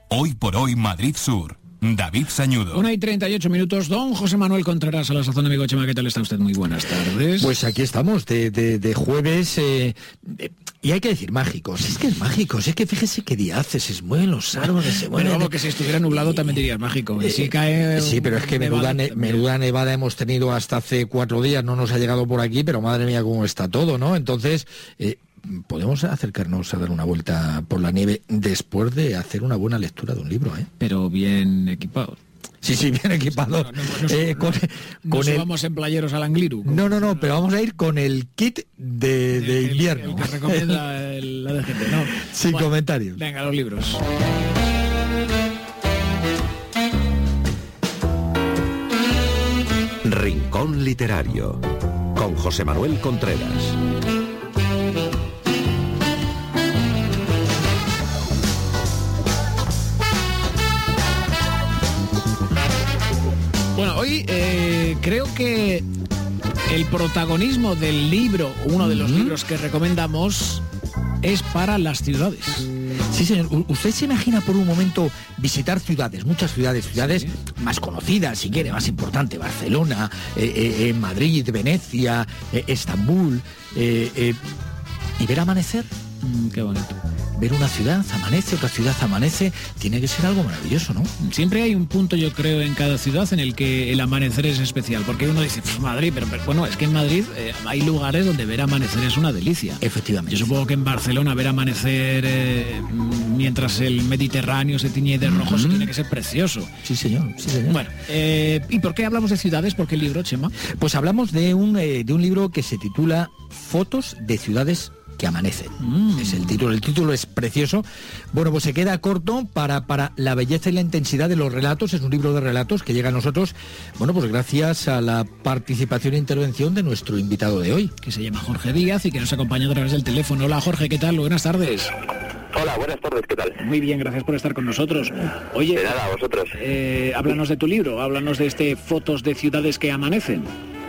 Hoy por hoy Madrid Sur. David Sañudo. 1:38, don José Manuel Contreras, a la sazón, amigo Chema, ¿qué tal está usted? Muy buenas tardes. Pues aquí estamos, de jueves, y hay que decir mágicos, es que es mágico, es que fíjese qué día hace, se mueven los árboles, se mueven... Pero vamos, que si estuviera nublado también dirías mágico, y si cae... Sí, pero es que menuda nevada hemos tenido hasta hace 4 días, no nos ha llegado por aquí, pero madre mía cómo está todo, ¿no? Entonces... podemos acercarnos a dar una vuelta por la nieve después de hacer una buena lectura de un libro, ¿eh? Pero bien equipado. Sí, bien equipado. Vamos en playeros al Angliru. No, pero vamos a ir con el kit de invierno. El que recomienda la de gente, ¿no? Sin comentarios. Venga, los libros. Rincón Literario, con José Manuel Contreras. Bueno, hoy creo que el protagonismo del libro, uno de los libros que recomendamos, es para las ciudades. Sí, señor. ¿Usted se imagina por un momento visitar ciudades, muchas ciudades más conocidas, si quiere, más importantes, Barcelona, Madrid, Venecia, Estambul, y ver amanecer? Qué bonito. Ver una ciudad amanece, otra ciudad amanece, tiene que ser algo maravilloso, ¿no? Siempre hay un punto, yo creo, en cada ciudad en el que el amanecer es especial, porque uno dice, Madrid, pero bueno, es que en Madrid hay lugares donde ver amanecer es una delicia. Efectivamente. Yo supongo que en Barcelona ver amanecer mientras el Mediterráneo se tiñe de rojo, eso tiene que ser precioso. Sí, señor. Bueno, ¿y por qué hablamos de ciudades? ¿Por qué el libro, Chema? Pues hablamos de un libro que se titula Fotos de ciudades que amanecen. Es el título es precioso. Bueno, pues se queda corto para la belleza y la intensidad de los relatos. Es un libro de relatos que llega a nosotros, bueno, pues gracias a la participación e intervención de nuestro invitado de hoy, que se llama Jorge Díaz y que nos acompaña a través del teléfono. Hola, Jorge, ¿qué tal? Buenas tardes. Hola, buenas tardes, ¿qué tal? Muy bien, gracias por estar con nosotros. Oye, de nada, a vosotros. Háblanos de tu libro, háblanos de Fotos de ciudades que amanecen.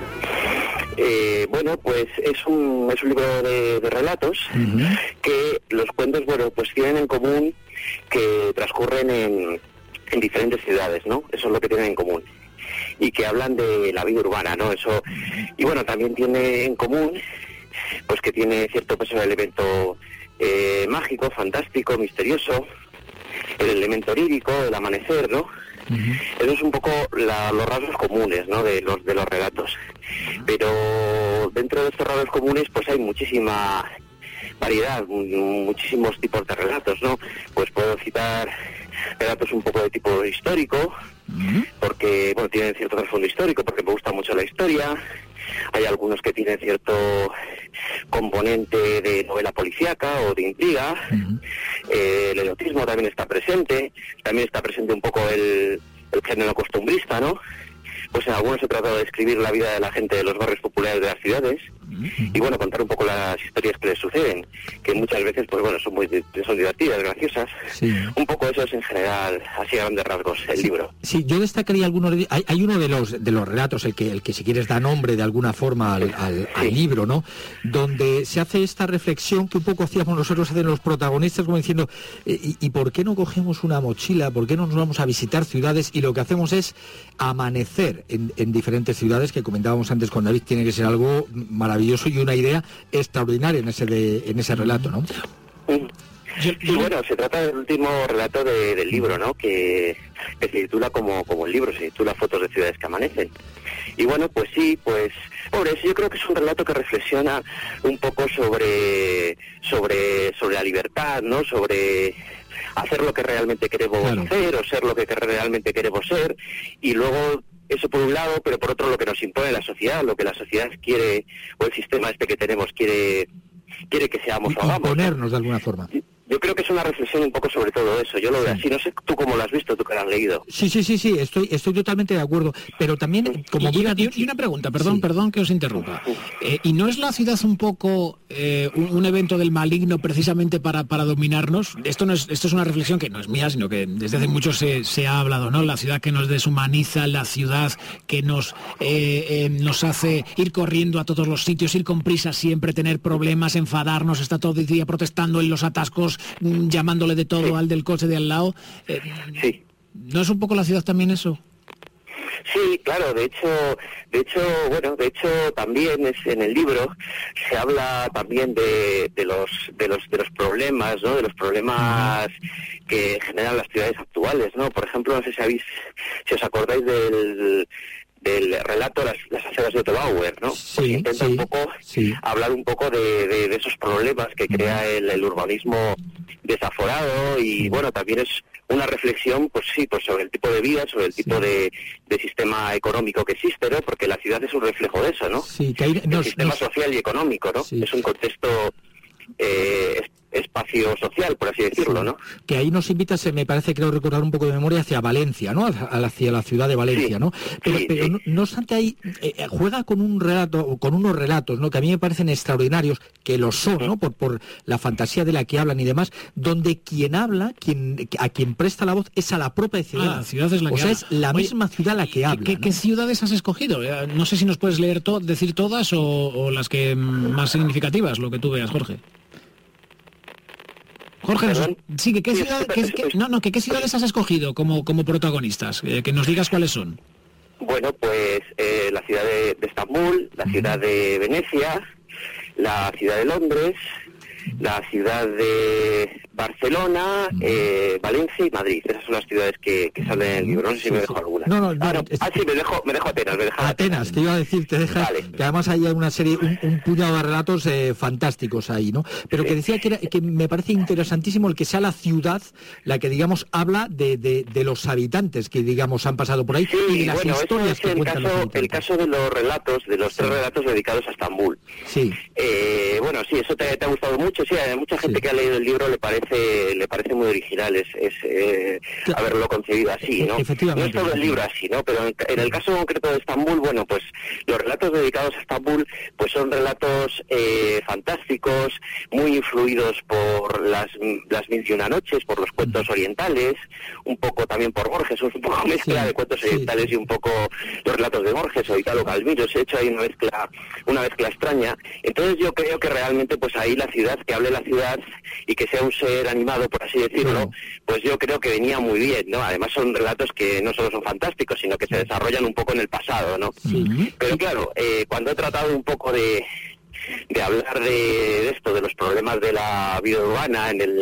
Bueno, pues es un libro de relatos que los cuentos, bueno, pues tienen en común que transcurren en diferentes ciudades, ¿no? Eso es lo que tienen en común. Y que hablan de la vida urbana, ¿no? Eso. Y bueno, también tiene en común, pues que tiene cierto peso el elemento mágico, fantástico, misterioso, el elemento lírico, el amanecer, ¿no? Eso es un poco los rasgos comunes, ¿no? de los relatos. Pero dentro de estos rasgos comunes pues hay muchísima variedad, muchísimos tipos de relatos, ¿no? Pues puedo citar relatos un poco de tipo histórico, porque bueno, tienen cierto trasfondo histórico, porque me gusta mucho la historia. Hay algunos que tienen cierto componente de novela policíaca o de intriga. El erotismo también está presente un poco el género costumbrista, ¿no? Pues en algunos se trata de describir la vida de la gente de los barrios populares de las ciudades y bueno, contar un poco las historias que les suceden, que muchas veces pues bueno, son divertidas, graciosas. Sí. Un poco eso es en general, así a grandes rasgos, el libro. Sí, yo destacaría algunos, hay uno de los relatos, el que si quieres da nombre de alguna forma al libro, ¿no? Donde se hace esta reflexión que un poco hacíamos nosotros, hacen los protagonistas, como diciendo, ¿y por qué no cogemos una mochila? ¿Por qué no nos vamos a visitar ciudades? Y lo que hacemos es amanecer en diferentes ciudades, que comentábamos antes con David, tiene que ser algo maravilloso y una idea extraordinaria en ese relato, ¿no? Sí, bueno, se trata del último relato del libro, ¿no? Que se titula como el libro, se titula Fotos de ciudades que amanecen. Y bueno, pues sí, pues por eso yo creo que es un relato que reflexiona un poco sobre la libertad, ¿no? Sobre hacer lo que realmente queremos hacer o ser lo que realmente queremos ser, y luego eso por un lado, pero por otro lo que nos impone la sociedad, lo que la sociedad quiere, o el sistema que tenemos quiere que seamos o hagamos. Imponernos de alguna forma. Yo creo que es una reflexión un poco sobre todo eso. Yo lo veo así. No sé tú cómo lo has visto, tú que lo has leído. Sí. Estoy totalmente de acuerdo. Pero también, como y una pregunta, perdón que os interrumpa. ¿Y no es la ciudad un poco un evento del maligno precisamente para dominarnos? Esto es una reflexión que no es mía, sino que desde hace mucho se ha hablado, ¿no? La ciudad que nos deshumaniza, la ciudad que nos hace ir corriendo a todos los sitios, ir con prisa siempre, tener problemas, enfadarnos, estar todo el día protestando en los atascos, llamándole de todo al del coche de al lado. Sí. ¿No es un poco la ciudad también eso? Sí, claro, de hecho también en el libro se habla también de los problemas, ¿no? De los problemas que generan las ciudades actuales, ¿no? Por ejemplo, no sé si os acordáis del relato Las aceras de Otto-Bauer, ¿no? Sí, pues intenta un poco hablar un poco de esos problemas que crea el urbanismo desaforado y bueno, también es una reflexión, pues sobre el tipo de vida, sobre el tipo de sistema económico que existe, ¿no? Porque la ciudad es un reflejo de eso, ¿no? Sí, que hay, el sistema social y económico, ¿no? Sí. Es un contexto espacio social, por así decirlo, ¿no? Que ahí nos invita, me parece, creo recordar un poco de memoria, hacia Valencia, ¿no? Hacia la ciudad de Valencia, ¿no? Pero no obstante ahí juega con un relato, o con unos relatos, ¿no? Que a mí me parecen extraordinarios, que lo son, ¿no? Por la fantasía de la que hablan y demás, donde quien habla, a quien presta la voz, es a la propia ciudad. La ciudad es la que habla. Es la misma ciudad la que habla. ¿Qué ciudades has escogido? No sé si nos puedes leer decir todas o las que más significativas, lo que tú veas, Jorge. Jorge, sí, ¿qué ciudades has escogido como protagonistas? Que nos digas cuáles son. Bueno, pues la ciudad de Estambul, la ciudad de Venecia, la ciudad de Londres, la ciudad de Barcelona, Valencia y Madrid. Esas son las ciudades que salen en el libro. No sé si me dejo alguna. Sí, me dejo Atenas. Atenas, te iba a decir, te dejas, vale. Que además hay una serie, un puñado de relatos fantásticos ahí, ¿no? Pero que decía que me parece interesantísimo el que sea la ciudad la que, digamos, habla de los habitantes que, digamos, han pasado por ahí y de las historias que cuentan los habitantes. El caso de los relatos, de los 3 relatos dedicados a Estambul. Sí. Sí, eso te ha gustado mucho. Sí, a mucha gente que ha leído el libro le parece muy original haberlo concebido así, ¿no? Efectivamente. No es todo el libro así, ¿no? Pero en el caso concreto de Estambul, bueno, pues los relatos dedicados a Estambul pues son relatos fantásticos, muy influidos por las 1001 noches, por los cuentos orientales, un poco también por Borges, un poco mezcla de cuentos orientales y un poco los relatos de Borges o Italo Calvino. Se ha hecho ahí una mezcla extraña. Entonces yo creo que realmente pues ahí la ciudad, que hable la ciudad y que sea un ser animado, por así decirlo, pues yo creo que venía muy bien, ¿no? Además son relatos que no solo son fantásticos, sino que se desarrollan un poco en el pasado, ¿no? Sí. Pero claro, cuando he tratado un poco de hablar de esto, de los problemas de la vida urbana en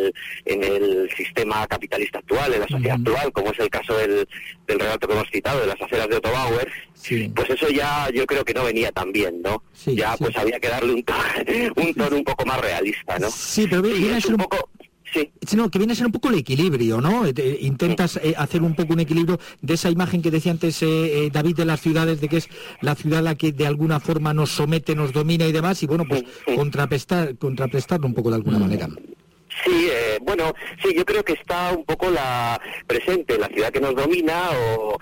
el sistema capitalista actual, en la sociedad actual, como es el caso del relato que hemos citado, de Las aceras de Otto-Bauer, pues eso ya yo creo que no venía tan bien, ¿no? Pues había que darle un tono un poco más realista, ¿no? Sí, pero viene a ser un poco... Sí. Sino que viene a ser un poco el equilibrio, ¿no? Intentas hacer un poco un equilibrio de esa imagen que decía antes David de las ciudades, de que es la ciudad la que de alguna forma nos somete, nos domina y demás, y bueno, pues contraprestarlo un poco de alguna manera. Sí, yo creo que está un poco presente la ciudad que nos domina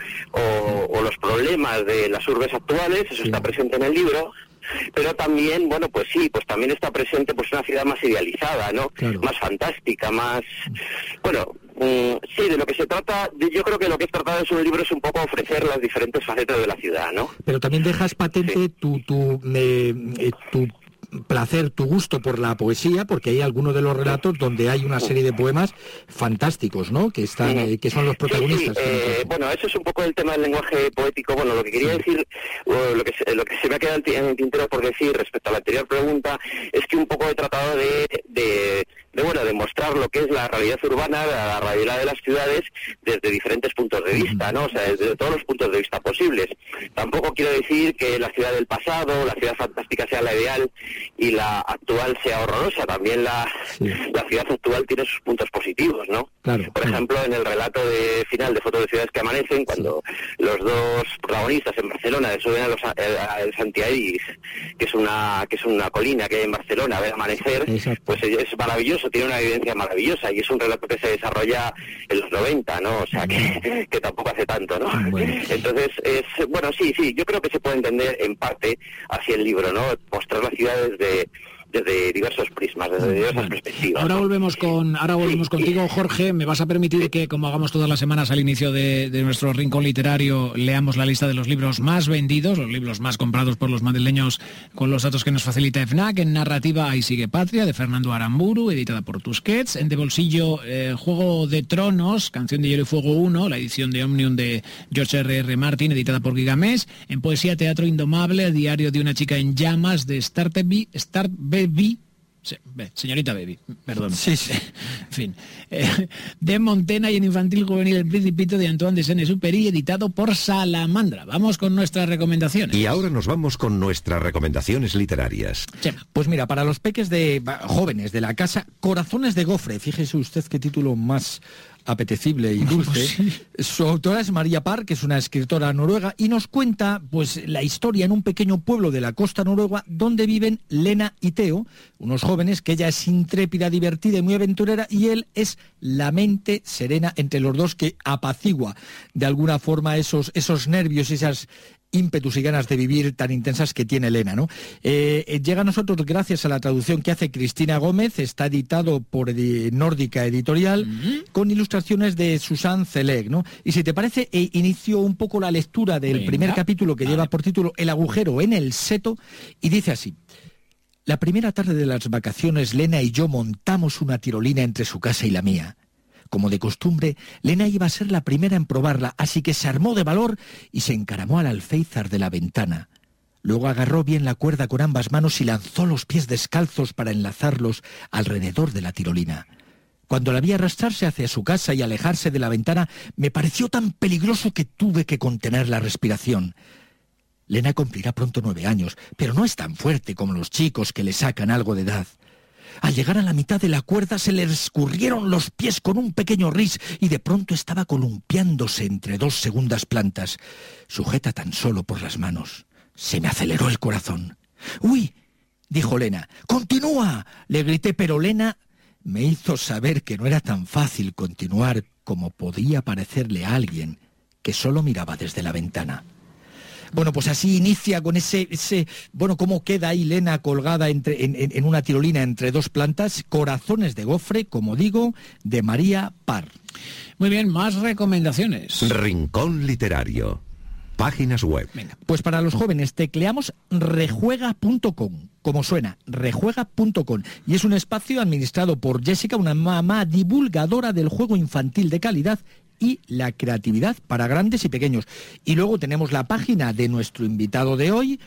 o los problemas de las urbes actuales, eso está presente en el libro. Pero también, pues también está presente pues una ciudad más idealizada, ¿no? Claro. Más fantástica, más... de lo que se trata, yo creo que lo que es tratado en el libro es un poco ofrecer las diferentes facetas de la ciudad, ¿no? Pero también dejas patente tu placer, tu gusto por la poesía, porque hay algunos de los relatos donde hay una serie de poemas fantásticos, ¿no? Que están, que son los protagonistas. Eso es un poco el tema del lenguaje poético. Bueno, lo que quería decir, lo que se me ha quedado en el tintero por decir respecto a la anterior pregunta, es que un poco he tratado de mostrar lo que es la realidad urbana, la realidad de las ciudades desde diferentes puntos de vista, ¿no? O sea, desde todos los puntos de vista posibles. Tampoco quiero decir que la ciudad del pasado, la ciudad fantástica sea la ideal y la actual sea horrorosa. También la ciudad actual tiene sus puntos positivos, ¿no? Claro, por ejemplo, en el relato final de Fotos de ciudades que amanecen, cuando los dos protagonistas en Barcelona suben al Santiaís, que es una colina que hay en Barcelona, a ver amanecer, pues es maravilloso, tiene una evidencia maravillosa y es un relato que se desarrolla en los 90, ¿no? O sea, que tampoco hace tanto, ¿no? Bueno. Entonces, yo creo que se puede entender en parte así el libro, ¿no? Mostrar las ciudades de desde diversos prismas, desde diversas perspectivas. Ahora volvemos contigo, Jorge. Me vas a permitir que, como hagamos todas las semanas al inicio de nuestro rincón literario, leamos la lista de los libros más vendidos, los libros más comprados por los madrileños, con los datos que nos facilita FNAC. En narrativa, Ahí sigue Patria, de Fernando Aramburu, editada por Tusquets. En De bolsillo, Juego de Tronos, Canción de Hielo y Fuego 1, la edición de Omnium de George R.R. Martin, editada por Gigamés. En poesía, Teatro Indomable, Diario de una chica en llamas, de Start Baby, señorita Baby, perdón. Sí. En fin. De Montena, y en infantil juvenil, El Principito, de Antoine de Saint-Exupéry, editado por Salamandra. Vamos con nuestras recomendaciones. Y ahora nos vamos con nuestras recomendaciones literarias. Chema. Pues mira, para los peques jóvenes de la casa, Corazones de Gofre. Fíjese usted qué título más apetecible y dulce. Sí. Su autora es María Parr, que es una escritora noruega, y nos cuenta pues la historia en un pequeño pueblo de la costa noruega donde viven Lena y Theo, unos jóvenes que ella es intrépida, divertida y muy aventurera, y él es la mente serena entre los dos, que apacigua de alguna forma esos nervios y esas ímpetus y ganas de vivir tan intensas que tiene Elena, ¿no? Llega a nosotros gracias a la traducción que hace Cristina Gómez, está editado por Nórdica Editorial, con ilustraciones de Susan Zeleg, ¿no? Y si te parece, inicio un poco la lectura del primer capítulo, que lleva por título El agujero en el seto, y dice así: La primera tarde de las vacaciones, Lena y yo montamos una tirolina entre su casa y la mía. Como de costumbre, Lena iba a ser la primera en probarla, así que se armó de valor y se encaramó al alféizar de la ventana. Luego agarró bien la cuerda con ambas manos y lanzó los pies descalzos para enlazarlos alrededor de la tirolina. Cuando la vi arrastrarse hacia su casa y alejarse de la ventana, me pareció tan peligroso que tuve que contener la respiración. Lena cumplirá pronto 9 años, pero no es tan fuerte como los chicos que le sacan algo de edad. Al llegar a la mitad de la cuerda se le escurrieron los pies con un pequeño ris y de pronto estaba columpiándose entre 2 segundas plantas, sujeta tan solo por las manos. Se me aceleró el corazón. «¡Uy!», dijo Lena. «¡Continúa!», le grité, pero Lena me hizo saber que no era tan fácil continuar como podía parecerle a alguien que solo miraba desde la ventana. Bueno, pues así inicia con cómo queda ahí Lena colgada en una tirolina entre 2 plantas. Corazones de Gofre, como digo, de María Parr. Muy bien, más recomendaciones. Rincón literario. Páginas web. Venga. Pues para los jóvenes tecleamos rejuega.com, como suena, rejuega.com, y es un espacio administrado por Jessica, una mamá divulgadora del juego infantil de calidad y la creatividad para grandes y pequeños. Y luego tenemos la página de nuestro invitado de hoy,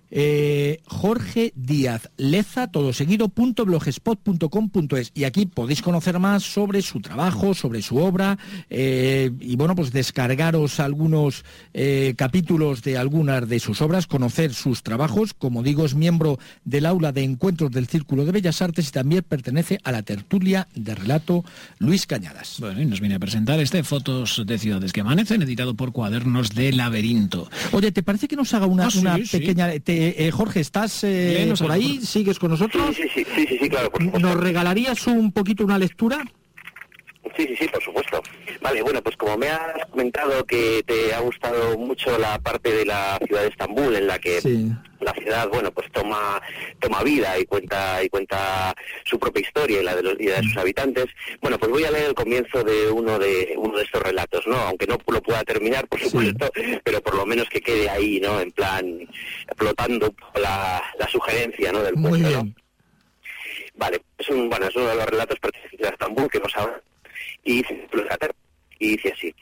Jorge Díaz Leza, todo seguido, .blogspot.com.es, y aquí podéis conocer más sobre su trabajo, sobre su obra, y bueno, pues descargaros algunos capítulos de algunas de sus obras, conocer sus trabajos. Como digo, es miembro del aula de encuentros del Círculo de Bellas Artes y también pertenece a la tertulia de relato Luis Cañadas. Bueno, y nos viene a presentar Fotos de ciudades que amanecen, editado por Cuadernos de Laberinto. Oye, ¿te parece que nos haga una pequeña... Sí. Jorge, ¿estás por ahí? Jorge. ¿Sigues con nosotros? Sí, claro, por supuesto. ¿Nos regalarías un poquito una lectura? Sí, por supuesto. Vale, bueno, pues como me has comentado que te ha gustado mucho la parte de la ciudad de Estambul, en la que la ciudad, bueno, pues toma vida y cuenta su propia historia y la de sus habitantes. Bueno, pues voy a leer el comienzo de uno de estos relatos, ¿no? Aunque no lo pueda terminar, por supuesto, pero por lo menos que quede ahí, ¿no? En plan, explotando la sugerencia, ¿no? Del Muy cuento, bien. ¿no? Vale, es uno de los relatos pertenecientes a Estambul que nos habla. Y dice así: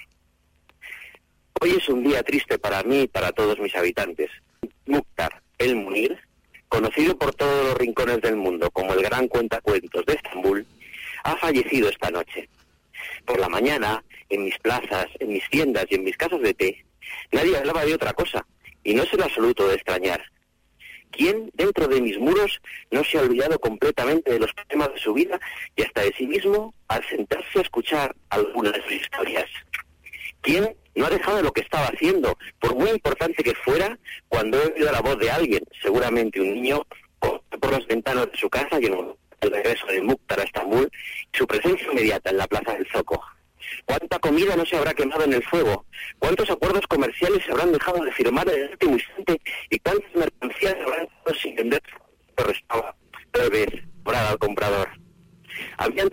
Hoy es un día triste para mí y para todos mis habitantes. Mukhtar el Munir, conocido por todos los rincones del mundo como el gran cuentacuentos de Estambul, ha fallecido esta noche. Por la mañana, en mis plazas, en mis tiendas y en mis casas de té, nadie hablaba de otra cosa, y no es el absoluto de extrañar. ¿Quién dentro de mis muros no se ha olvidado completamente de los problemas de su vida y hasta de sí mismo al sentarse a escuchar algunas de sus historias? ¿Quién no ha dejado lo que estaba haciendo, por muy importante que fuera, cuando he oído la voz de alguien, seguramente un niño, por las ventanas de su casa y en el regreso de Mukhtar a Estambul, su presencia inmediata en la plaza del Zoco? ¿Cuánta comida no se habrá quemado en el fuego? ¿Cuántos acuerdos comerciales se habrán dejado de firmar en el último instante? ¿Y cuántas mercancías se habrán quedado sin vender? vez al comprador. Habían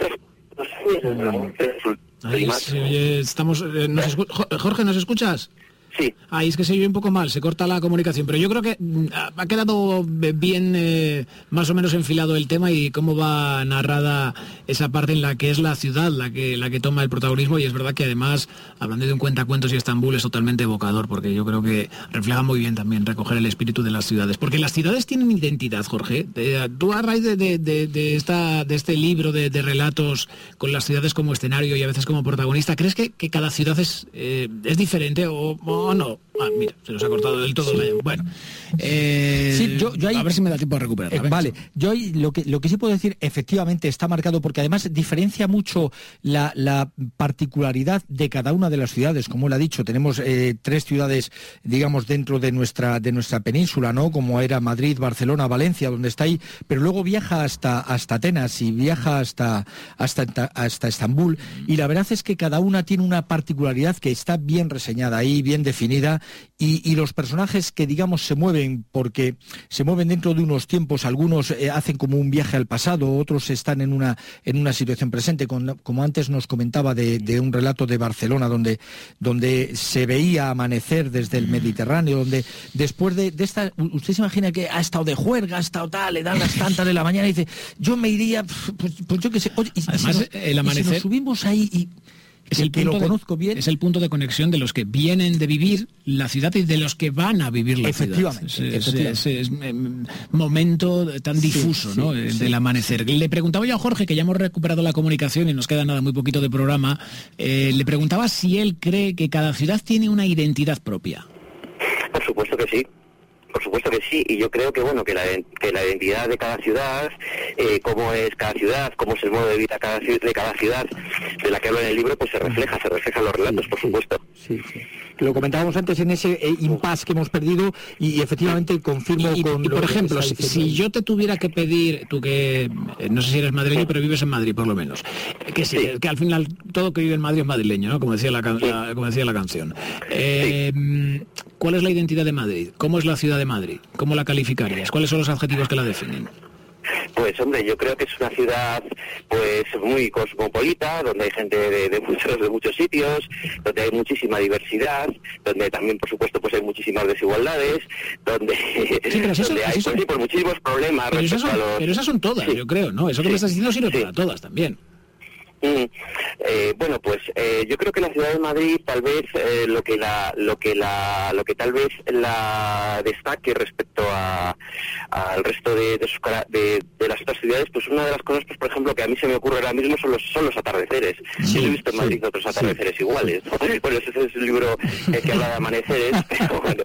Jorge, ¿nos escuchas? Sí. Es que se oye un poco mal, se corta la comunicación, pero yo creo que ha quedado bien más o menos enfilado el tema y cómo va narrada esa parte en la que es la ciudad la que toma el protagonismo, y es verdad que además, hablando de un cuentacuentos y Estambul, es totalmente evocador, porque yo creo que refleja muy bien también recoger el espíritu de las ciudades, porque las ciudades tienen identidad, Jorge. Tú, a raíz de este libro de relatos con las ciudades como escenario y a veces como protagonista, ¿crees que cada ciudad es diferente o no? Mira, se nos ha cortado del todo. Sí. Bueno, sí, yo ahí, a ver si me da tiempo a recuperar. Vale, yo ahí lo que sí puedo decir, efectivamente está marcado, porque además diferencia mucho la particularidad de cada una de las ciudades. Como él ha dicho, tenemos 3 ciudades, digamos, dentro de nuestra península, ¿no? Como era Madrid, Barcelona, Valencia, donde está ahí, pero luego viaja hasta Atenas y viaja hasta Estambul, y la verdad es que cada una tiene una particularidad que está bien reseñada ahí, bien definida, y los personajes que, digamos, se mueven dentro de unos tiempos, algunos hacen como un viaje al pasado, otros están en una situación presente, como antes nos comentaba de un relato de Barcelona donde se veía amanecer desde el Mediterráneo, donde después de esta, usted se imagina que ha estado de juerga, ha estado tal, le dan las tantas de la mañana y dice, yo me iría, pues yo qué sé, oye, además, el amanecer, si nos subimos ahí y es el punto, lo conozco bien. Es el punto de conexión de los que vienen de vivir la ciudad y de los que van a vivir la ciudad. Efectivamente. Es momento tan difuso, ¿no? Del amanecer. Le preguntaba yo a Jorge, que ya hemos recuperado la comunicación y nos queda muy poquito de programa, le preguntaba si él cree que cada ciudad tiene una identidad propia. Por supuesto que sí. Por supuesto que sí, y yo creo que bueno que la identidad de cada ciudad, cómo es cada ciudad, cómo es el modo de vida de cada ciudad de la que hablo en el libro, pues se refleja en los relatos, por supuesto. Sí. Lo comentábamos antes en ese impasse que hemos perdido, y efectivamente confirmo y por ejemplo, si yo te tuviera que pedir, tú que no sé si eres madrileño, pero vives en Madrid por lo menos, que al final todo que vive en Madrid es madrileño, ¿no? Como decía la canción. ¿Cuál es la identidad de Madrid? ¿Cómo es la ciudad de Madrid? ¿Cómo la calificarías? ¿Cuáles son los adjetivos que la definen? Pues hombre, yo creo que es una ciudad pues muy cosmopolita, donde hay gente de muchos sitios, donde hay muchísima diversidad, donde también por supuesto pues hay muchísimas desigualdades, donde hay pues muchísimos problemas. Pero esas son todas, yo creo, ¿no? Eso que me estás diciendo sirve para todas también. Bueno, pues yo creo que la ciudad de Madrid tal vez lo que tal vez la destaque respecto al resto de las otras ciudades, pues una de las cosas, pues por ejemplo, que a mí se me ocurre ahora mismo son los atardeceres. Yo he visto en Madrid otros atardeceres iguales, ¿no? Bueno, ese es el libro que habla de amaneceres, pero bueno,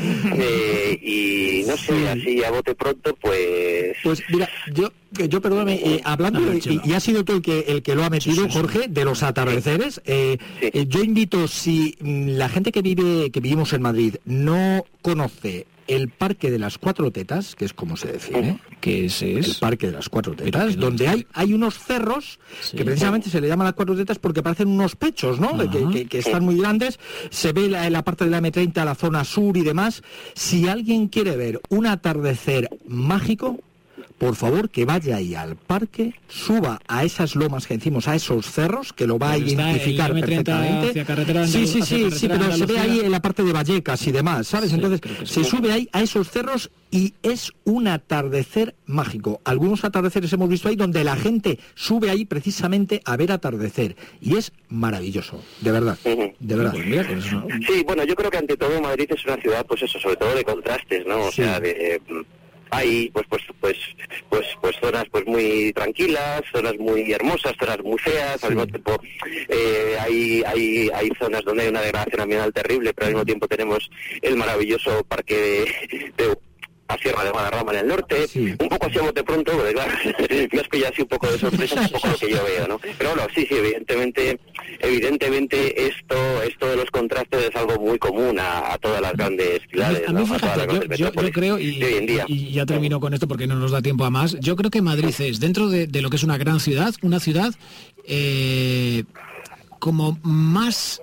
y no sé, así a bote pronto, pues mira, yo perdóname, hablando y ha sido tú el que lo ha metido, Jorge, de los atardeceres. Yo invito, si la gente que vivimos en Madrid no conoce el Parque de las Cuatro Tetas, que es como se define, que es el Parque de las Cuatro Tetas, donde hay unos cerros que precisamente se le llaman las Cuatro Tetas porque parecen unos pechos, ¿no? Que están muy grandes. Se ve la parte de la M30, la zona sur y demás. Si alguien quiere ver un atardecer mágico, por favor, que vaya ahí al parque, suba a esas lomas que decimos, a esos cerros, que lo va a identificar perfectamente. Sí, pero se ve ahí en la parte de Vallecas y demás, ¿sabes? Entonces, se sube ahí a esos cerros y es un atardecer mágico. Algunos atardeceres hemos visto ahí donde la gente sube ahí precisamente a ver atardecer. Y es maravilloso, de verdad. De verdad. Sí, bueno, yo creo que ante todo Madrid es una ciudad, pues eso, sobre todo de contrastes, ¿no? O sea, hay pues zonas pues muy tranquilas, zonas muy hermosas, zonas muy feas, al mismo tiempo hay zonas donde hay una degradación ambiental terrible, pero al mismo tiempo tenemos el maravilloso parque de a Sierra de Guadarrama en el norte, un poco así a bote pronto, porque claro, me has pillado así un poco de sorpresa, un poco lo que yo veo, ¿no? Pero bueno, sí, evidentemente esto de los contrastes es algo muy común a todas las grandes ciudades, ¿no? Fíjate, yo creo, y hoy en día. Y ya termino con esto porque no nos da tiempo a más, yo creo que Madrid es, dentro de lo que es una gran ciudad, una ciudad como más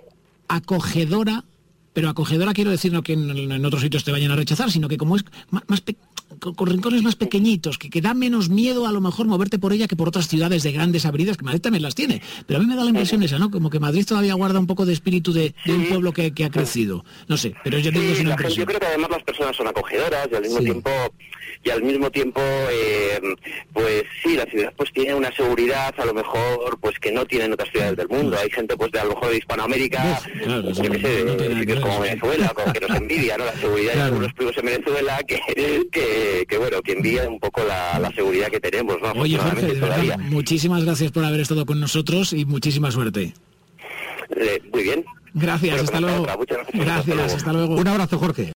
acogedora. Pero acogedora quiero decir no que en otros sitios te vayan a rechazar, sino que como es más con rincones más pequeñitos, que da menos miedo a lo mejor moverte por ella que por otras ciudades de grandes avenidas, que Madrid también las tiene. Pero a mí me da la impresión esa, ¿no? Como que Madrid todavía guarda un poco de espíritu de un pueblo que ha crecido. No sé, pero yo tengo una impresión. Yo creo que además las personas son acogedoras y al mismo tiempo, pues sí, la ciudad pues tiene una seguridad a lo mejor pues que no tienen otras ciudades del mundo. Hay gente pues de a lo mejor de Hispanoamérica, claro, yo qué sé, de sitios como Venezuela, como que nos envidia, ¿no? La seguridad de los primos en Venezuela, que bueno, que envidia un poco la seguridad que tenemos, ¿no? Oye, Jorge, de verdad, muchísimas gracias por haber estado con nosotros y muchísima suerte. Muy bien. Gracias, hasta luego. Gracias, hasta luego. Un abrazo, Jorge.